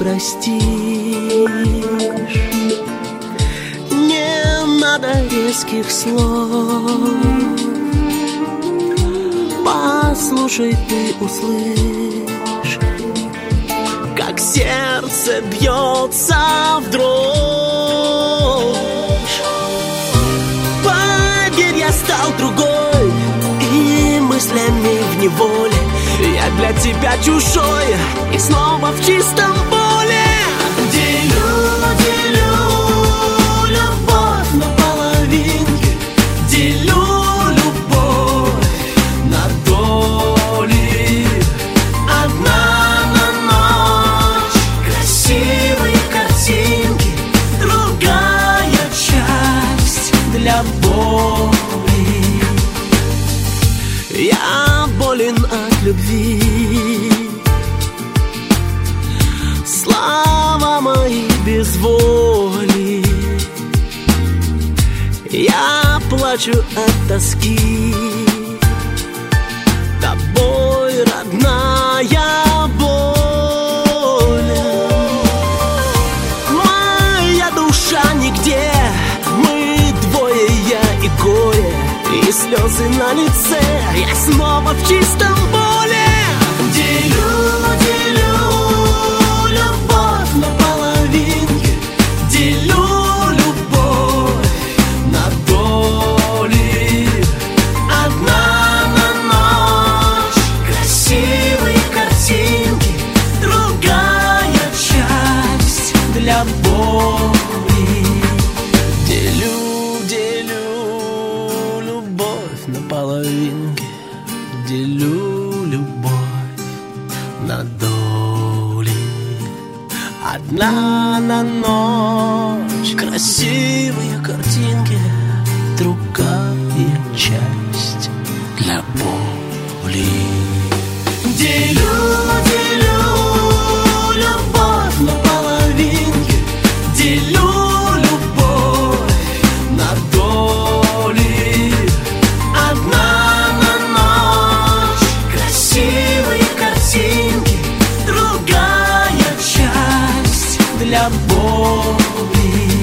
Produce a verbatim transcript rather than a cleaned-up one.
простишь. Не надо резких слов, послушай, ты услышь, как сердце бьется в дрожь. Поверь, я стал другой, и мыслями в неволе я для тебя чужой, и снова в чистом поле. Делю, делю любовь на половинки, делю любовь на доли. Одна на ночь, красивые картинки, другая часть для боли. Я болен от любви, слова мои без воли. Я плачу от тоски, тобой, родная, боль. Моя душа нигде, мы двое, я и горе, и слезы на лице, я снова в чистом поле. Делю, делю любовь на половинки, делю любовь на доли. Одна на ночь, красивые картинки, другая часть для боли. Делю, делю любовь на половинки, делю любовь на доли. Одна на ночь, красивые картинки, другая часть для боли. Делю, делю любовь на половинки, делю любовь на доли. Одна на ночь, красивые картинки, другая часть для боли.